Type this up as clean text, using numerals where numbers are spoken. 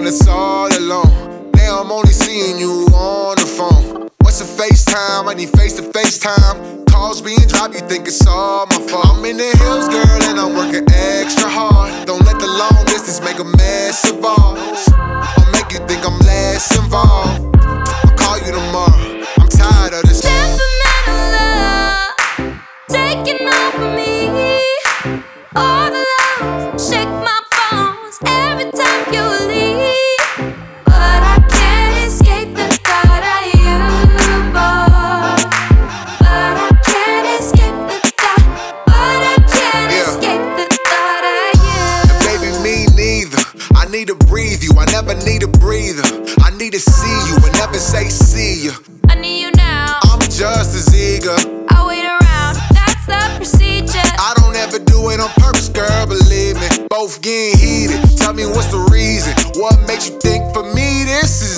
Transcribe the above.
us all alone. Now I'm only seeing you on the phone. What's a FaceTime? I need face-to-face time. Calls being dropped, you think it's all my fault. I'm in the hills, girl, and I'm working extra hard. Don't let the long distance make a mess of ours. I'll make you think I'm less involved. I'll call you tomorrow. I'm tired of this temperamental love taking over me. All the love, shake my bones every time you leave. But I can't escape the thought of you, boy. But I can't escape the thought. But I can't escape the thought of you. And baby, me neither. I need to breathe you. I never need a breather. I need to see you and never say see you. I need you now. I'm just as eager. I wait around, that's the procedure. I don't ever do it on purpose, girl, believe me. Both getting heated. Tell me what's the reason? What makes you think for me this is